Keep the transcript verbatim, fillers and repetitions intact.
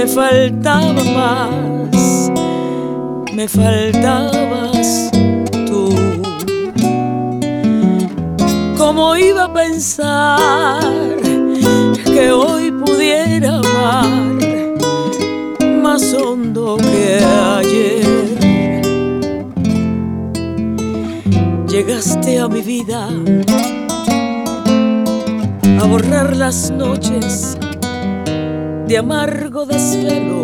faltaba más, me faltabas tú. ¿Cómo iba a pensar que hoy pudiera amar más hondo que ayer? Llegaste a mi vida a borrar las noches de amargo desvelo.